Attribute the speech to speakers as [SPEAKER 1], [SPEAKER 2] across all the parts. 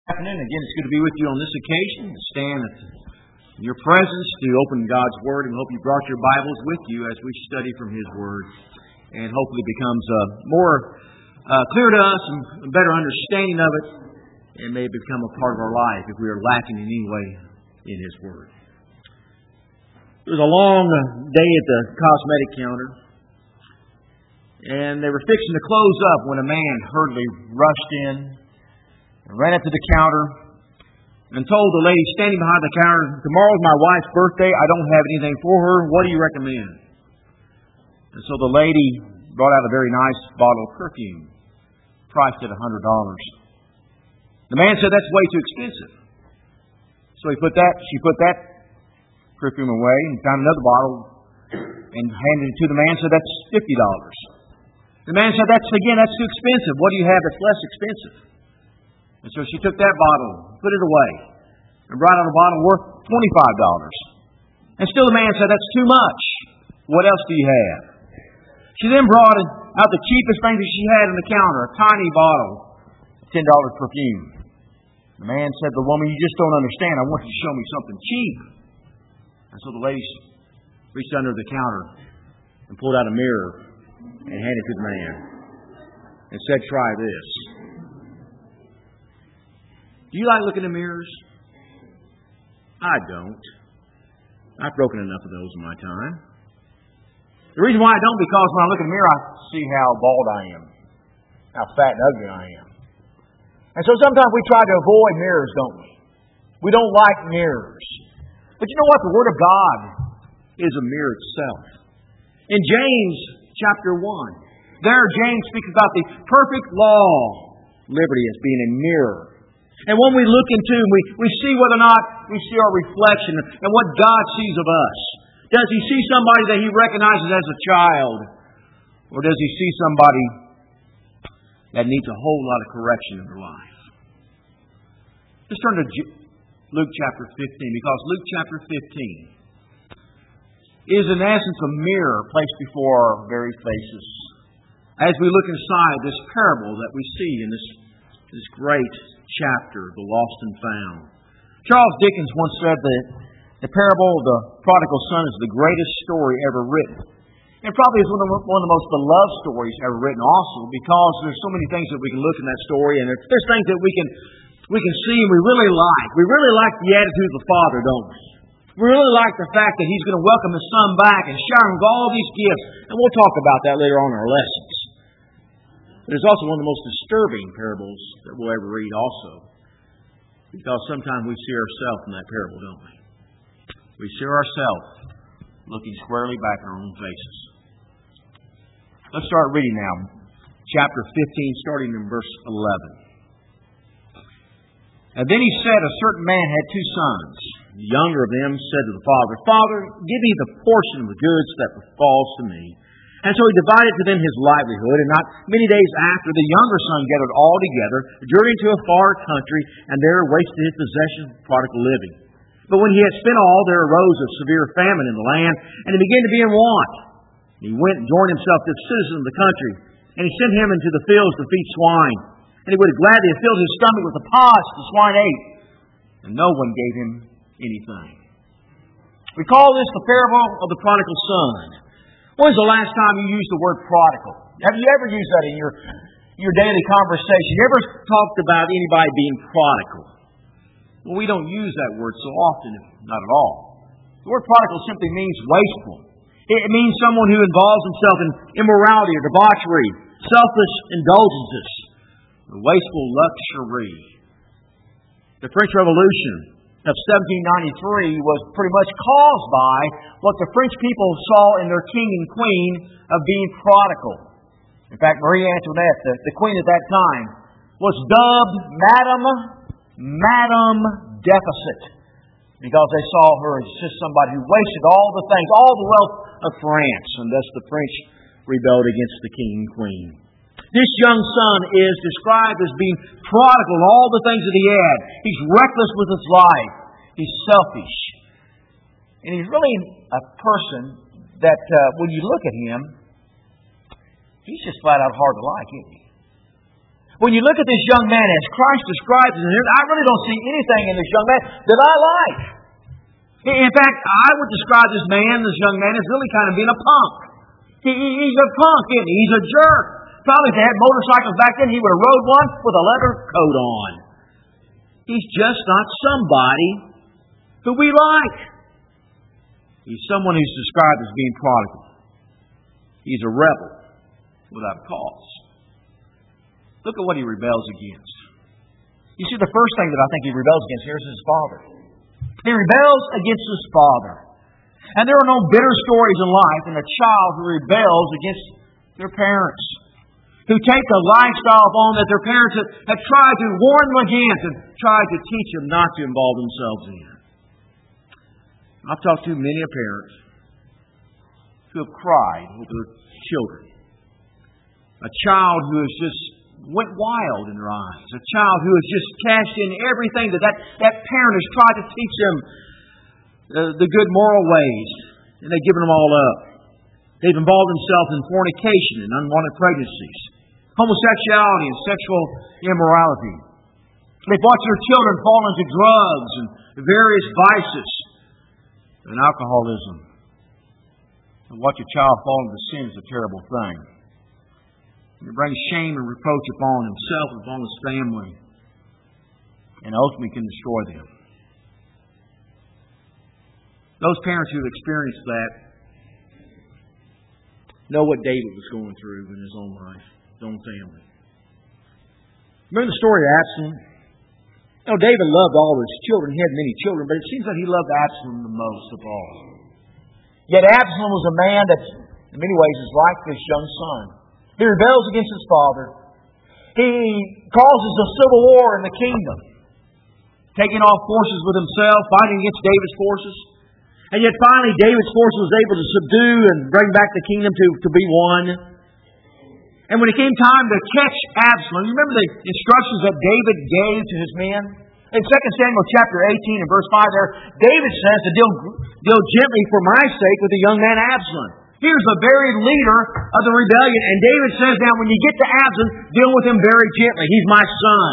[SPEAKER 1] Afternoon. Again, it's good to be with you on this occasion, to stand in your presence, to open God's Word, and hope you brought your Bibles with you as we study from His Word, and hopefully it becomes more clear to us and a better understanding of it, and may become a part of our life if we are lacking in any way in His Word. It was a long day at the cosmetic counter, and they were fixing to close up when a man hurriedly rushed in, ran up to the counter and told the lady standing behind the counter, "Tomorrow's my wife's birthday. I don't have anything for her. What do you recommend?" And so the lady brought out a very nice bottle of perfume, priced at $100. The man said, "That's way too expensive." So she put that perfume away and found another bottle and handed it to the man and said, "That's $50." The man said, that's too expensive. What do you have that's less expensive?" And so she took that bottle, put it away, and brought out a bottle worth $25. And still the man said, "That's too much. What else do you have?" She then brought out the cheapest thing that she had on the counter, a tiny bottle of $10 perfume. The man said to the woman, "You just don't understand. I want you to show me something cheap." And so the lady reached under the counter and pulled out a mirror and handed it to the man and said, "Try this." Do you like looking in mirrors? I don't. I've broken enough of those in my time. The reason why I don't, because when I look in the mirror, I see how bald I am, how fat and ugly I am. And so sometimes we try to avoid mirrors, don't we? We don't like mirrors. But you know what? The Word of God is a mirror itself. In James chapter 1, there James speaks about the perfect law, liberty, as being a mirror. And when we look into them, we see whether or not we see our reflection and what God sees of us. Does He see somebody that He recognizes as a child? Or does He see somebody that needs a whole lot of correction in their life? Let's turn to Luke chapter 15, because Luke chapter 15 is in essence a mirror placed before our very faces as we look inside this parable that we see in this great chapter, The Lost and Found. Charles Dickens once said that the parable of the prodigal son is the greatest story ever written. And probably is one of the most beloved stories ever written also, because there's so many things that we can look in that story, and there's things that we can see and we really like. We really like the attitude of the Father, don't we? We really like the fact that He's going to welcome His Son back and shower Him with all these gifts. And we'll talk about that later on in our lessons. But it's also one of the most disturbing parables that we'll ever read also. Because sometimes we see ourselves in that parable, don't we? We see ourselves looking squarely back in our own faces. Let's start reading now. Chapter 15, starting in verse 11. And then he said, a certain man had two sons. The younger of them said to the father, "Father, give me the portion of the goods that falls to me." And so he divided to them his livelihood, and not many days after, the younger son gathered all together, journeyed to a far country, and there wasted his possessions with prodigal living. But when he had spent all, there arose a severe famine in the land, and he began to be in want. He went and joined himself to the citizen of the country, and he sent him into the fields to feed swine. And he would have gladly have filled his stomach with the pods the swine ate, and no one gave him anything. We call this the parable of the prodigal son. When was the last time you used the word prodigal? Have you ever used that in your daily conversation? You ever talked about anybody being prodigal? Well, we don't use that word so often, not at all. The word prodigal simply means wasteful. It means someone who involves himself in immorality or debauchery, selfish indulgences, or wasteful luxury. The French Revolution of 1793 was pretty much caused by what the French people saw in their king and queen of being prodigal. In fact, Marie Antoinette, the queen at that time, was dubbed Madame Deficit, because they saw her as just somebody who wasted all the things, all the wealth of France, and thus the French rebelled against the king and queen. This young son is described as being prodigal in all the things that he had. He's reckless with his life. He's selfish. And he's really a person that when you look at him, he's just flat out hard to like, isn't he? When you look at this young man as Christ describes him here, I really don't see anything in this young man that I like. In fact, I would describe this young man, as really kind of being a punk. He's a punk, isn't he? He's a jerk. Probably if they had motorcycles back then, he would have rode one with a leather coat on. He's just not somebody who we like. He's someone who's described as being prodigal. He's a rebel without a cause. Look at what he rebels against. You see, the first thing that I think he rebels against here is his father. He rebels against his father. And there are no bitter stories in life than a child who rebels against their parents, who take a lifestyle on that their parents have tried to warn them against and tried to teach them not to involve themselves in. I've talked to many parents who have cried with their children. A child who has just went wild in their eyes. A child who has just cashed in everything that parent has tried to teach them the good moral ways, and they've given them all up. They've involved themselves in fornication and unwanted pregnancies, homosexuality and sexual immorality. They've watched their children fall into drugs and various vices and alcoholism. And watch a child fall into sin is a terrible thing. It brings shame and reproach upon himself and upon his family, and ultimately can destroy them. Those parents who have experienced that know what David was going through in his own life, his own family. Remember the story of Absalom? David loved all of his children. He had many children, but it seems like he loved Absalom the most of all. Yet Absalom was a man that, in many ways, is like this young son. He rebels against his father. He causes a civil war in the kingdom, taking off forces with himself, fighting against David's forces. And yet finally David's force was able to subdue and bring back the kingdom to be won. And when it came time to catch Absalom, you remember the instructions that David gave to his men? In 2 Samuel chapter 18 and verse 5 there, David says to deal gently for my sake with the young man Absalom. Here's the very leader of the rebellion. And David says, now when you get to Absalom, deal with him very gently. He's my son.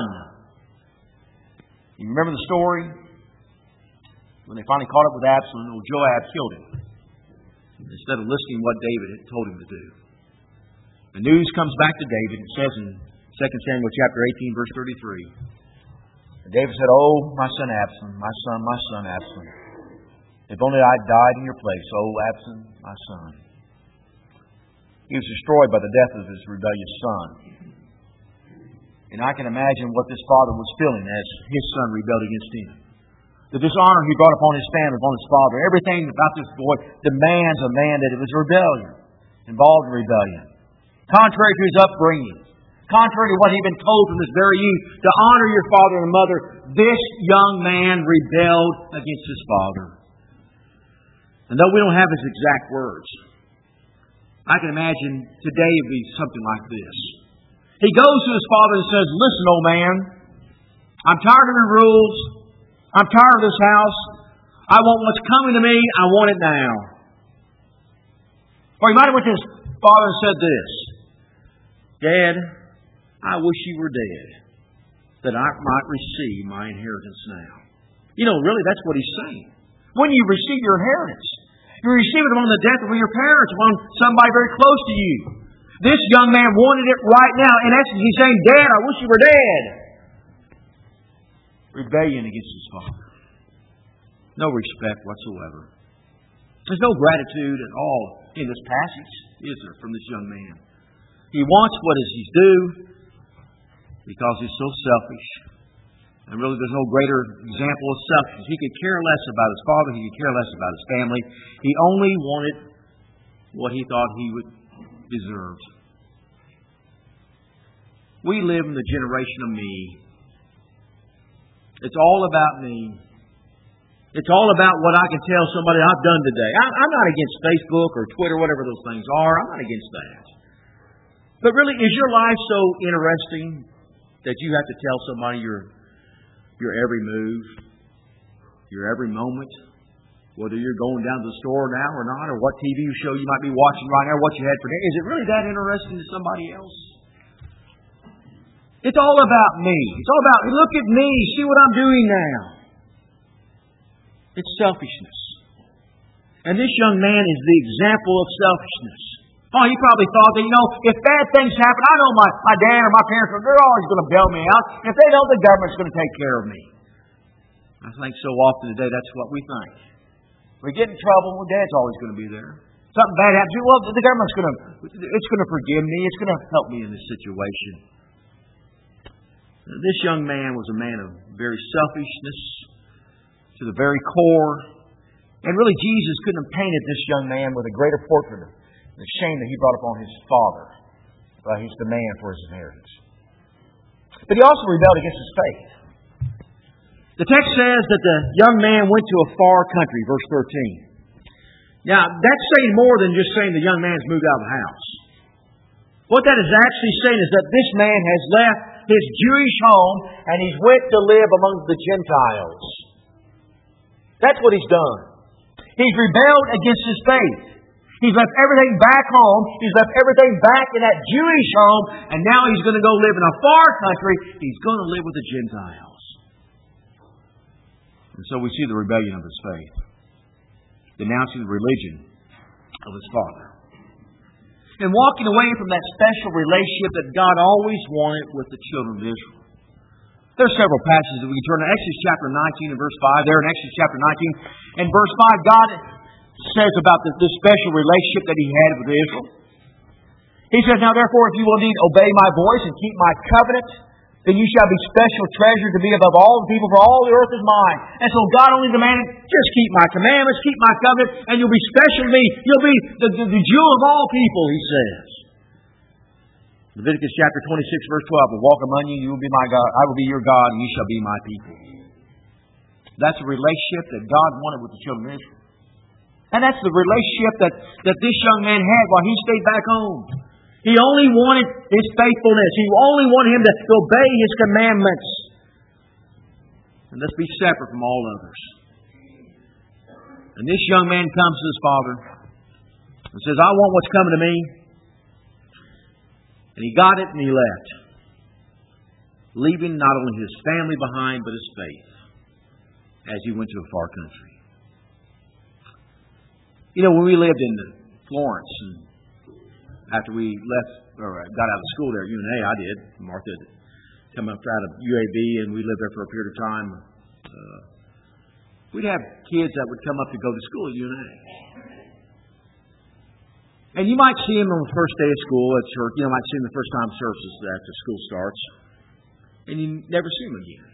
[SPEAKER 1] You remember the story? When they finally caught up with Absalom, old Joab killed him, instead of listening to what David had told him to do. The news comes back to David. It says in 2 Samuel chapter 18, verse 33. And David said, oh, my son Absalom, my son Absalom. If only I had died in your place, oh Absalom, my son. He was destroyed by the death of his rebellious son. And I can imagine what this father was feeling as his son rebelled against him. The dishonor he brought upon his family, upon his father. Everything about this boy demands a man that it was rebellion, involved in rebellion. Contrary to his upbringing, contrary to what he'd been told from his very youth, to honor your father and mother, this young man rebelled against his father. And though we don't have his exact words, I can imagine today it would be something like this. He goes to his father and says, listen, old man, I'm tired of your rules. I'm tired of this house. I want what's coming to me. I want it now. Or he might have went to his father and said this, Dad, I wish you were dead, that I might receive my inheritance now. You know, really, that's what he's saying. When you receive your inheritance, you receive it upon the death of your parents, upon somebody very close to you. This young man wanted it right now. In essence, he's saying, Dad, I wish you were dead. Rebellion against his father. No respect whatsoever. There's no gratitude at all in this passage, is there, from this young man? He wants what is his due because he's so selfish. And really there's no greater example of selfishness. He could care less about his father. He could care less about his family. He only wanted what he thought he would deserve. We live in the generation of me. It's all about me. It's all about what I can tell somebody I've done today. I'm not against Facebook or Twitter, whatever those things are. I'm not against that. But really, is your life so interesting that you have to tell somebody your every move, your every moment, whether you're going down to the store now or not, or what TV show you might be watching right now, what you had for dinner? Is it really that interesting to somebody else? It's all about me. It's all about, look at me, see what I'm doing now. It's selfishness. And this young man is the example of selfishness. Oh, he probably thought that, if bad things happen, I know my dad or my parents, they're always going to bail me out. If they don't, the government's going to take care of me. I think so often today that's what we think. We get in trouble, well, Dad's always going to be there. Something bad happens, well, the government's going to forgive me. It's going to help me in this situation. This young man was a man of very selfishness to the very core. And really, Jesus couldn't have painted this young man with a greater portrait of the shame that he brought upon his father by his demand for his inheritance. But he also rebelled against his faith. The text says that the young man went to a far country, verse 13. Now, that's saying more than just saying the young man's moved out of the house. What that is actually saying is that this man has left his Jewish home and he's went to live among the Gentiles. That's what he's done. He's rebelled against his faith. He's left everything back home. He's left everything back in that Jewish home. And now he's going to go live in a far country. He's going to live with the Gentiles. And so we see the rebellion of his faith. Denouncing the religion of his father. And walking away from that special relationship that God always wanted with the children of Israel. There are several passages that we can turn to. Exodus chapter 19 and verse 5. There in Exodus chapter 19 and verse 5, God says about this special relationship that He had with Israel. He says, now therefore, if you will indeed obey my voice and keep my covenant, then you shall be special treasure to me above all the people, for all the earth is mine. And so God only demanded, just keep my commandments, keep my covenant, and you'll be special to me. You'll be the jewel of all people, He says. Leviticus chapter 26, verse 12, will walk among you, you will be my God, I will be your God, and you shall be my people. That's a relationship that God wanted with the children of Israel. And that's the relationship that this young man had while he stayed back home. He only wanted his faithfulness. He only wanted him to obey his commandments. And let's be separate from all others. And this young man comes to his father and says, I want what's coming to me. And he got it and he left, leaving not only his family behind, but his faith as he went to a far country. When we lived in Florence, and after we left, or got out of school there at UNA, I did. Martha had come up out of UAB, and we lived there for a period of time. We'd have kids that would come up to go to school at UNA. And you might see them on the first day of school at church. You might see them the first time services after school starts. And you never see them again.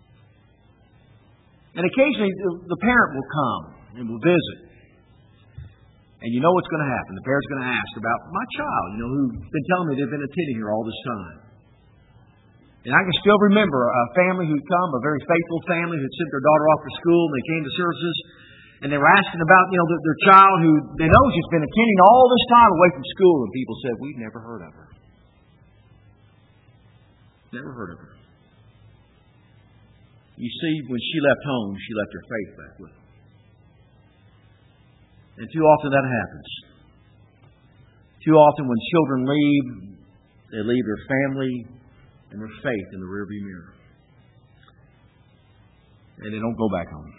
[SPEAKER 1] And occasionally the parent will come and will visit. And you know what's going to happen. The parent's going to ask about my child, who's been telling me they've been attending here all this time. And I can still remember a family who'd come, a very faithful family who'd sent their daughter off to school, and they came to services. And they were asking about, their child who they know has been attending all this time away from school. And people said, we've never heard of her. Never heard of her. You see, when she left home, she left her faith back with her. And too often that happens. Too often when children leave, they leave their family and their faith in the rearview mirror. And they don't go back home.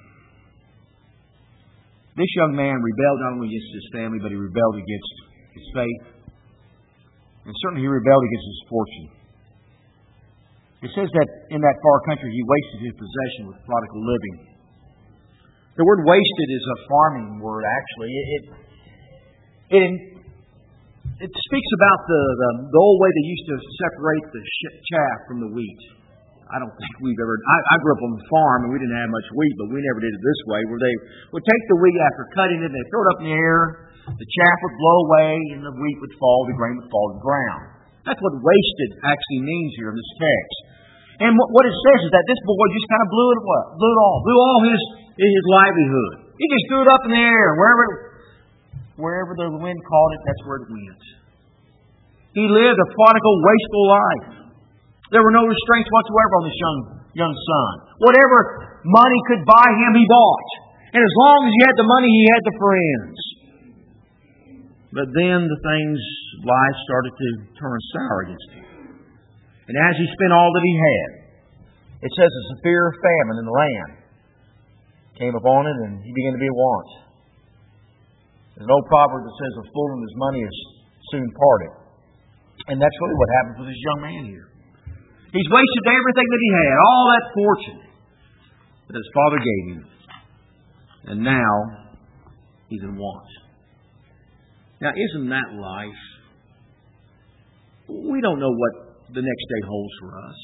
[SPEAKER 1] This young man rebelled not only against his family, but he rebelled against his faith. And certainly he rebelled against his fortune. It says that in that far country he wasted his possession with prodigal living. The word wasted is a farming word, actually. It speaks about the old way they used to separate the chaff from the wheat. I don't think we've ever... I grew up on a farm and we didn't have much wheat, but we never did it this way, where they would take the wheat after cutting it and they'd throw it up in the air, the chaff would blow away, and the wheat would fall, the grain would fall to the ground. That's what wasted actually means here in this text. And what it says is that this boy just kind of blew it all. Blew all his livelihood. He just threw it up in the air. Wherever the wind caught it, that's where it went. He lived a prodigal, wasteful life. There were no restraints whatsoever on this young son. Whatever money could buy him, he bought. And as long as he had the money, he had the friends. But then the things of life started to turn sour against him. And as he spent all that he had, it says a severe famine in the land came upon him, and he began to be in want. There's an old proverb that says, "A fool and his money is soon parted." And that's really what happened with this young man here. He's wasted everything that he had, all that fortune that his father gave him. And now he's in want. Now, isn't that life? We don't know what the next day holds for us.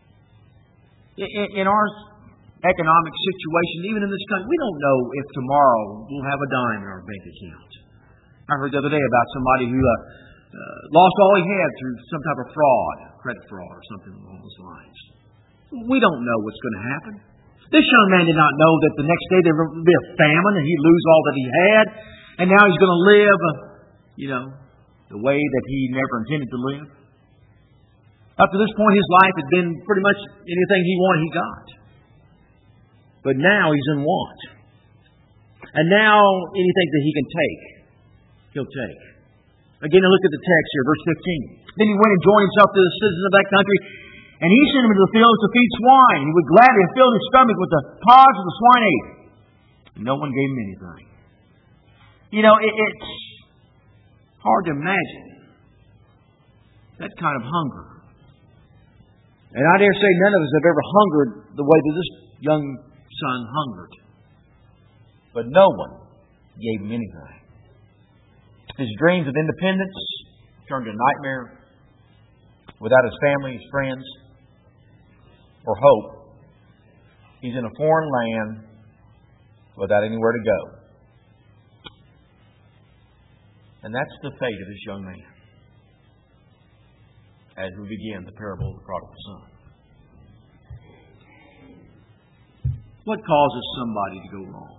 [SPEAKER 1] In our economic situation, even in this country, we don't know if tomorrow we'll have a dime in our bank account. I heard the other day about somebody who lost all he had through some type of fraud, credit fraud or something along those lines. We don't know what's going to happen. This young man did not know that the next day there would be a famine and he'd lose all that he had, and now he's going to live, the way that he never intended to live. Up to this point, his life had been pretty much anything he wanted, he got. But now he's in want. And now anything that he can take, he'll take. Again, look at the text here, verse 15. Then he went and joined himself to the citizens of that country, and he sent him into the fields to feed swine. He would gladly have filled his stomach with the pods of the swine ate. No one gave him anything. It's hard to imagine that kind of hunger. And I dare say none of us have ever hungered the way that this young son hungered. But no one gave him anything. His dreams of independence turned to nightmare without his family, his friends, or hope. He's in a foreign land without anywhere to go. And that's the fate of this young man as we begin the parable of the prodigal son. What causes somebody to go wrong?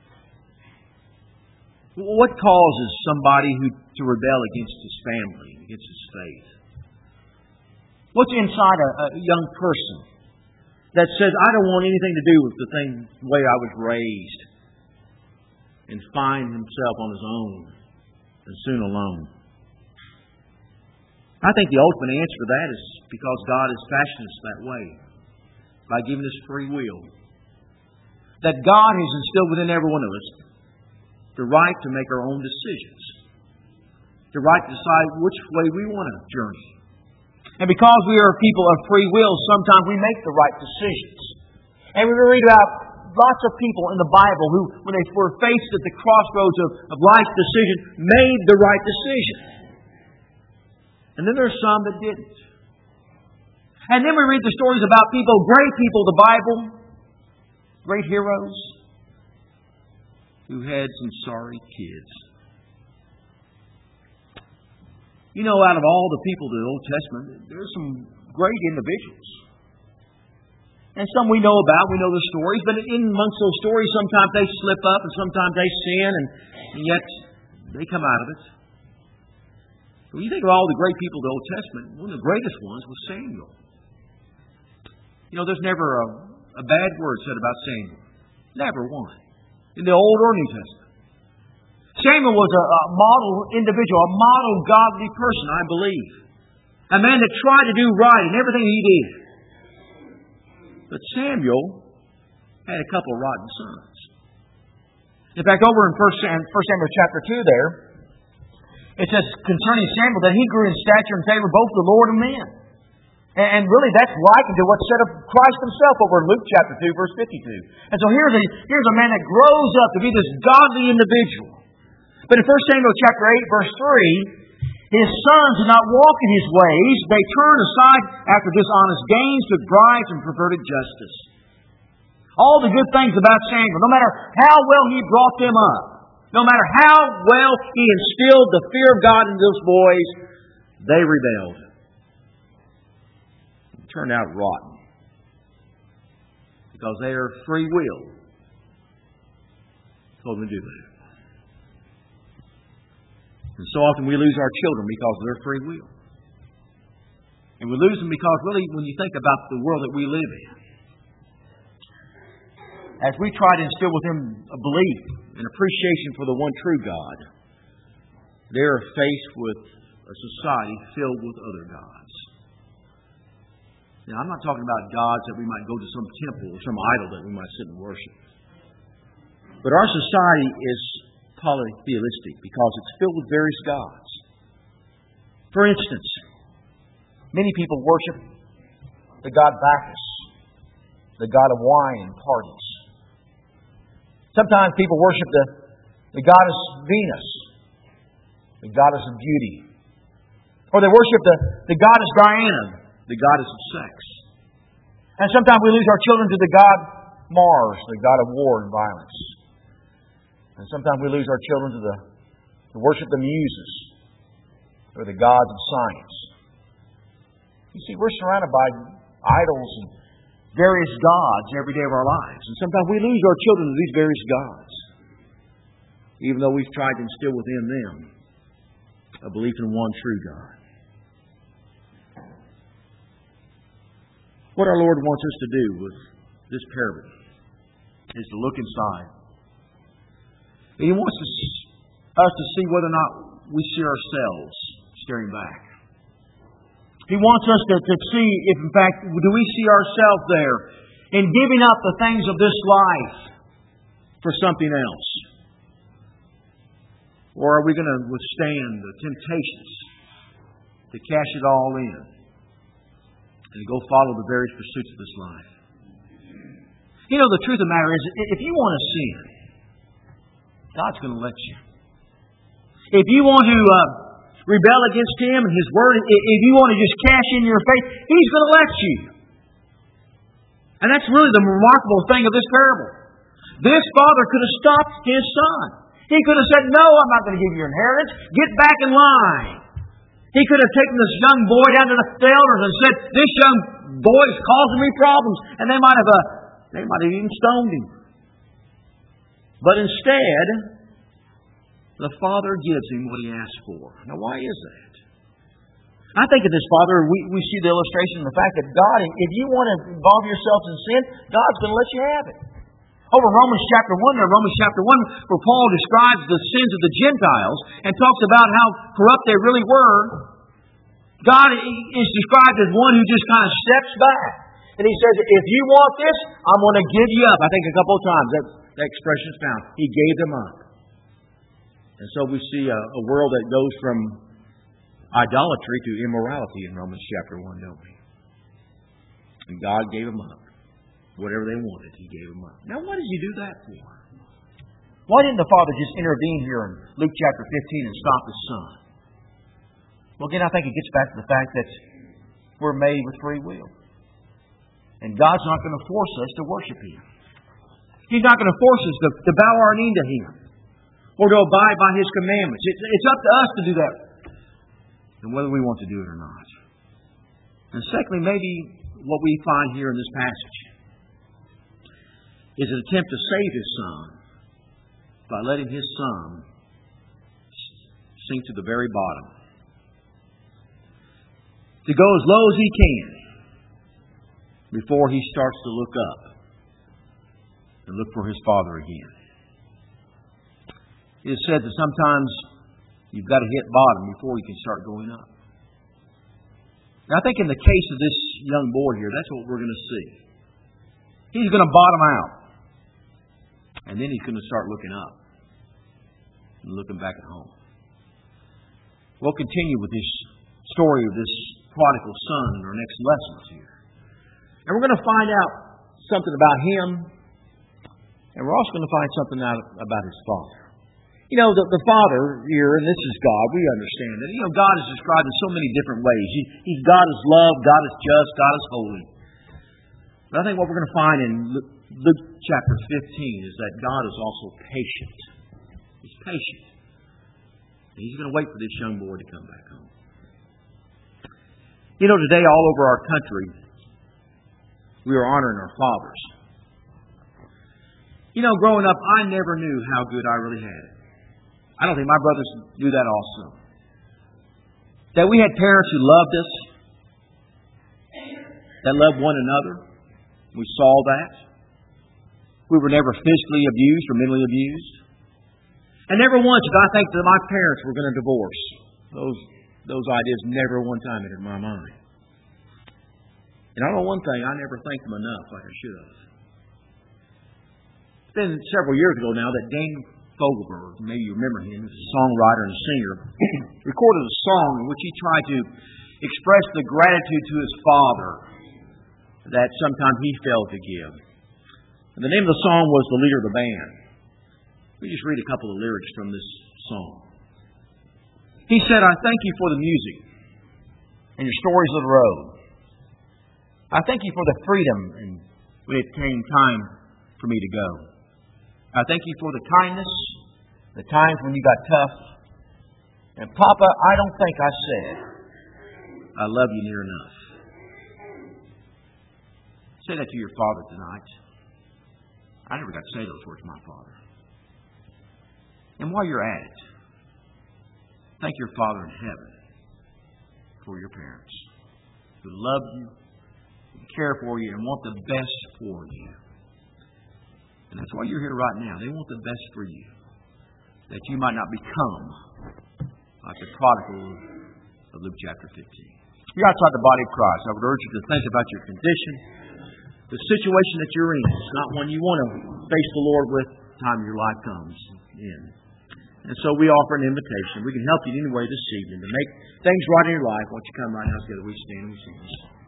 [SPEAKER 1] What causes somebody to rebel against his family, against his faith? What's inside a young person that says, I don't want anything to do with the way I was raised, and find himself on his own and soon alone? I think the ultimate answer to that is because God has fashioned us that way by giving us free will. That God has instilled within every one of us the right to make our own decisions, the right to decide which way we want to journey. And because we are people of free will, sometimes we make the right decisions. And we read about lots of people in the Bible who, when they were faced at the crossroads of life's decision, made the right decision. And then there's some that didn't. And then we read the stories about people, great people, the Bible, great heroes, who had some sorry kids. Out of all the people of the Old Testament, there's some great individuals. And some we know about, we know the stories, but in amongst those stories, sometimes they slip up and sometimes they sin, and yet they come out of it. When you think of all the great people of the Old Testament, one of the greatest ones was Samuel. There's never a bad word said about Samuel. Never one. In the Old or New Testament. Samuel was a model individual, a model godly person, I believe. A man that tried to do right in everything he did. But Samuel had a couple of rotten sons. In fact, over in 1 Samuel chapter 2 there, it says concerning Samuel that he grew in stature and favor both the Lord and men. And really that's likened to what's said of Christ himself over in Luke chapter 2, verse 52. And so here's a man that grows up to be this godly individual. But in 1 Samuel chapter 8, verse 3, his sons did not walk in his ways. They turned aside after dishonest gains, took bribes, and perverted justice. All the good things about Samuel, no matter how well he brought them up, no matter how well he instilled the fear of God in those boys, they rebelled. It turned out rotten. Because their free will told them to do that. And so often we lose our children because of their free will. And we lose them because really when you think about the world that we live in, as we try to instill within a belief and appreciation for the one true God, they are faced with a society filled with other gods. Now, I'm not talking about gods that we might go to some temple or some idol that we might sit and worship. But our society is polytheistic because it's filled with various gods. For instance, many people worship the god Bacchus, the god of wine and parties. Sometimes people worship the goddess Venus, the goddess of beauty. Or they worship the goddess Diana, the goddess of sex. And sometimes we lose our children to the god Mars, the god of war and violence. And sometimes we lose our children to worship the Muses, or the gods of science. You see, we're surrounded by idols and various gods every day of our lives. And sometimes we lose our children to these various gods, even though we've tried to instill within them a belief in one true God. What our Lord wants us to do with this parable is to look inside. And He wants us to see whether or not we see ourselves staring back. He wants us to see if, in fact, do we see ourselves there in giving up the things of this life for something else? Or are we going to withstand the temptations to cash it all in and go follow the various pursuits of this life? You know, the truth of the matter is, if you want to sin, God's going to let you. If you want to rebel against Him and His Word, if you want to just cash in your faith, He's going to let you. And that's really the remarkable thing of this parable. This father could have stopped his son. He could have said, "No, I'm not going to give you your inheritance. Get back in line." He could have taken this young boy down to the elders and said, "This young boy is causing me problems," and they might have even stoned him. But instead, the father gives him what he asked for. Now, why is that? I think of this father, we see the illustration in the fact that God, if you want to involve yourself in sin, God's going to let you have it. Over Romans chapter 1, where Paul describes the sins of the Gentiles and talks about how corrupt they really were, God is described as one who just kind of steps back. And He says, if you want this, I'm going to give you up. I think a couple of times that expression is found. He gave them up. And so we see a world that goes from idolatry to immorality in Romans chapter 1, don't we? And God gave them up. Whatever they wanted, He gave them up. Now, what did He do that for? Why didn't the Father just intervene here in Luke chapter 15 and stop His Son? Well, again, I think it gets back to the fact that we're made with free will. And God's not going to force us to worship Him. He's not going to force us to bow our knee to Him or to abide by His commandments. It's up to us to do that, and whether we want to do it or not. And secondly, maybe what we find here in this passage is an attempt to save His Son by letting His Son sink to the very bottom, to go as low as He can before He starts to look up and look for His Father again. It is said that sometimes you've got to hit bottom before you can start going up. Now, I think in the case of this young boy here, that's what we're going to see. He's going to bottom out. And then he's going to start looking up and looking back at home. We'll continue with this story of this prodigal son in our next lessons here. And we're going to find out something about him, and we're also going to find something out about his father. You know, the Father here, and this is God, we understand that. You know, God is described in so many different ways. He's God is love, God is just, God is holy. But I think what we're going to find in Luke chapter 15 is that God is also patient. He's patient. And He's going to wait for this young boy to come back home. You know, today all over our country, we are honoring our fathers. You know, growing up, I never knew how good I really had it. I don't think my brothers knew that also. That we had parents who loved us, that loved one another. We saw that. We were never physically abused or mentally abused. And never once did I think that my parents were going to divorce. Those ideas never one time entered my mind. And I know one thing, I never thanked them enough like I should have. It's been several years ago now that Dane Fogelberg, maybe you remember him, he's a songwriter and a singer, recorded a song in which he tried to express the gratitude to his father that sometimes he failed to give. And the name of the song was The Leader of the Band. Let me just read a couple of lyrics from this song. He said, I thank you for the music and your stories of the road. I thank you for the freedom and when it came time for me to go. I thank you for the kindness, the times when you got tough. And Papa, I don't think I said, I love you near enough. Say that to your father tonight. I never got to say those words to my father. And while you're at it, thank your Father in heaven for your parents who love you, who care for you, and want the best for you. And that's why you're here right now. They want the best for you, that you might not become like the prodigal of Luke chapter 15. You're outside the body of Christ. I would urge you to think about your condition, the situation that you're in. It's not one you want to face the Lord with the time your life comes in. And so we offer an invitation. We can help you in any way this evening to make things right in your life. Why don't you come right now together? We stand and we sing.